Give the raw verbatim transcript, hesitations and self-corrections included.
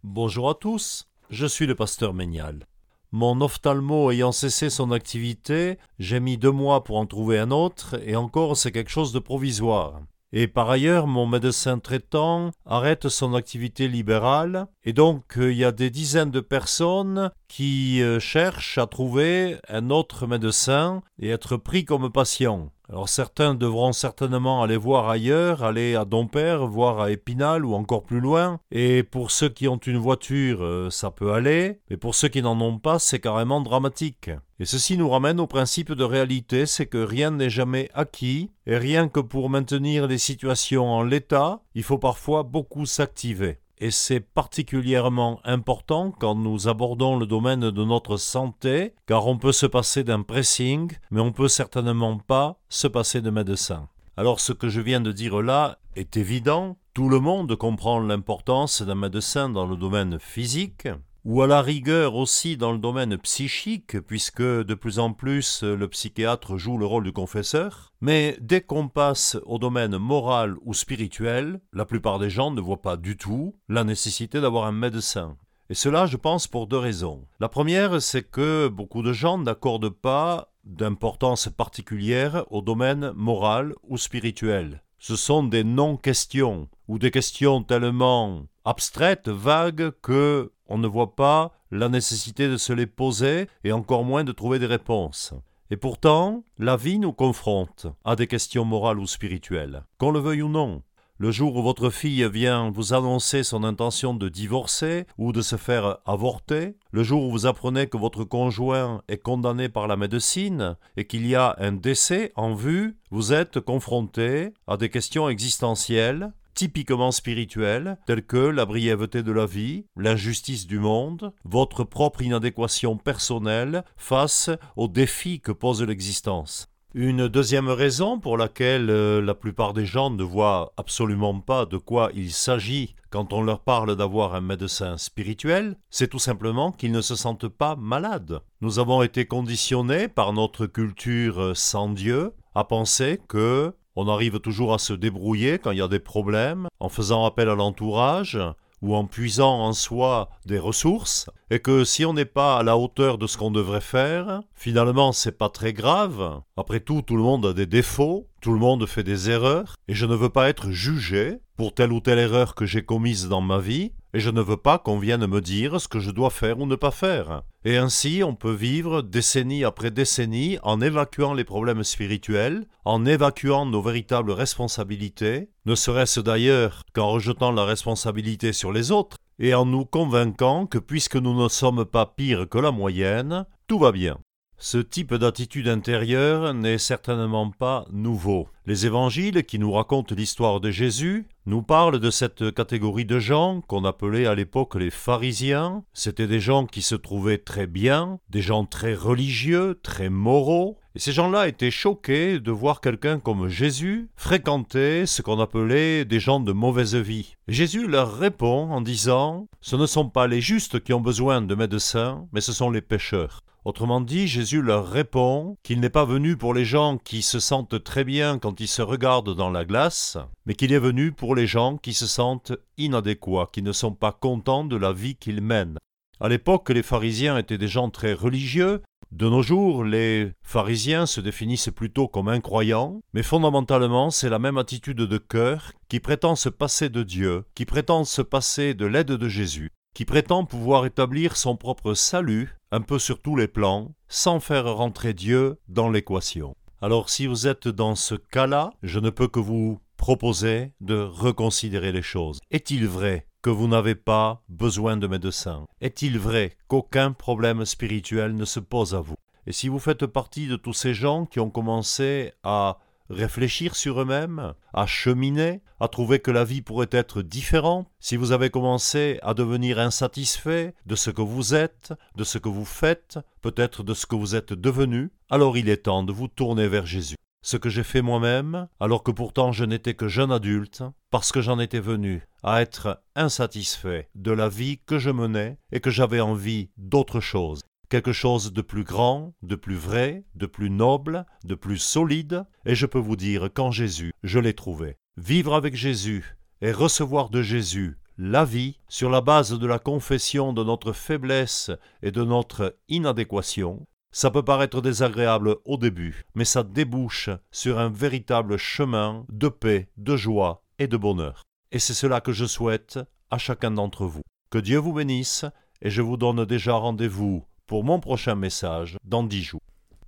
Bonjour à tous, je suis le pasteur Ménial. Mon ophtalmo ayant cessé son activité, j'ai mis deux mois pour en trouver un autre, et encore c'est quelque chose de provisoire. Et par ailleurs, mon médecin traitant arrête son activité libérale, et donc il y a des dizaines de personnes qui euh, cherchent à trouver un autre médecin et être pris comme patient. Alors certains devront certainement aller voir ailleurs, aller à Dompère, voir à Épinal ou encore plus loin. Et pour ceux qui ont une voiture, euh, ça peut aller, mais pour ceux qui n'en ont pas, c'est carrément dramatique. Et ceci nous ramène au principe de réalité, c'est que rien n'est jamais acquis, et rien que pour maintenir les situations en l'état, il faut parfois beaucoup s'activer. Et c'est particulièrement important quand nous abordons le domaine de notre santé, car on peut se passer d'un pressing, mais on peut certainement pas se passer de médecin. Alors ce que je viens de dire là est évident, tout le monde comprend l'importance d'un médecin dans le domaine physique, ou à la rigueur aussi dans le domaine psychique, puisque de plus en plus le psychiatre joue le rôle du confesseur. Mais dès qu'on passe au domaine moral ou spirituel, la plupart des gens ne voient pas du tout la nécessité d'avoir un médecin. Et cela, je pense, pour deux raisons. La première, c'est que beaucoup de gens n'accordent pas d'importance particulière au domaine moral ou spirituel. Ce sont des non-questions, ou des questions tellement abstraites, vagues, que on ne voit pas la nécessité de se les poser et encore moins de trouver des réponses. Et pourtant, la vie nous confronte à des questions morales ou spirituelles, qu'on le veuille ou non. Le jour où votre fille vient vous annoncer son intention de divorcer ou de se faire avorter, le jour où vous apprenez que votre conjoint est condamné par la médecine et qu'il y a un décès en vue, vous êtes confronté à des questions existentielles, typiquement spirituelles, telles que la brièveté de la vie, l'injustice du monde, votre propre inadéquation personnelle face aux défis que pose l'existence. Une deuxième raison pour laquelle euh, la plupart des gens ne voient absolument pas de quoi il s'agit quand on leur parle d'avoir un médecin spirituel, c'est tout simplement qu'ils ne se sentent pas malades. Nous avons été conditionnés par notre culture sans Dieu à penser que on arrive toujours à se débrouiller quand il y a des problèmes, en faisant appel à l'entourage ou en puisant en soi des ressources, et que si on n'est pas à la hauteur de ce qu'on devrait faire, finalement c'est pas très grave. Après tout, tout le monde a des défauts, tout le monde fait des erreurs, et je ne veux pas être jugé pour telle ou telle erreur que j'ai commise dans ma vie, et je ne veux pas qu'on vienne me dire ce que je dois faire ou ne pas faire. Et ainsi, on peut vivre décennie après décennie en évacuant les problèmes spirituels, en évacuant nos véritables responsabilités, ne serait-ce d'ailleurs qu'en rejetant la responsabilité sur les autres, et en nous convainquant que puisque nous ne sommes pas pires que la moyenne, tout va bien. Ce type d'attitude intérieure n'est certainement pas nouveau. Les évangiles qui nous racontent l'histoire de Jésus nous parlent de cette catégorie de gens qu'on appelait à l'époque les pharisiens. C'étaient des gens qui se trouvaient très bien, des gens très religieux, très moraux. Et ces gens-là étaient choqués de voir quelqu'un comme Jésus fréquenter ce qu'on appelait des gens de mauvaise vie. Jésus leur répond en disant « Ce ne sont pas les justes qui ont besoin de médecins, mais ce sont les pécheurs ». Autrement dit, Jésus leur répond qu'il n'est pas venu pour les gens qui se sentent très bien quand ils se regardent dans la glace, mais qu'il est venu pour les gens qui se sentent inadéquats, qui ne sont pas contents de la vie qu'ils mènent. À l'époque, les pharisiens étaient des gens très religieux. De nos jours, les pharisiens se définissent plutôt comme incroyants, mais fondamentalement, c'est la même attitude de cœur qui prétend se passer de Dieu, qui prétend se passer de l'aide de Jésus, qui prétend pouvoir établir son propre salut un peu sur tous les plans, sans faire rentrer Dieu dans l'équation. Alors si vous êtes dans ce cas-là, je ne peux que vous proposer de reconsidérer les choses. Est-il vrai que vous n'avez pas besoin de médecin? Est-il vrai qu'aucun problème spirituel ne se pose à vous? Et si vous faites partie de tous ces gens qui ont commencé à réfléchir sur eux-mêmes, à cheminer, à trouver que la vie pourrait être différente, si vous avez commencé à devenir insatisfait de ce que vous êtes, de ce que vous faites, peut-être de ce que vous êtes devenu, alors il est temps de vous tourner vers Jésus. Ce que j'ai fait moi-même, alors que pourtant je n'étais que jeune adulte, parce que j'en étais venu à être insatisfait de la vie que je menais et que j'avais envie d'autre chose. Quelque chose de plus grand, de plus vrai, de plus noble, de plus solide, et je peux vous dire qu'en Jésus, je l'ai trouvé. Vivre avec Jésus et recevoir de Jésus La vie, sur la base de la confession de notre faiblesse et de notre inadéquation, ça peut paraître désagréable au début, mais ça débouche sur un véritable chemin de paix, de joie et de bonheur. Et c'est cela que je souhaite à chacun d'entre vous. Que Dieu vous bénisse, et je vous donne déjà rendez-vous pour mon prochain message dans dix jours.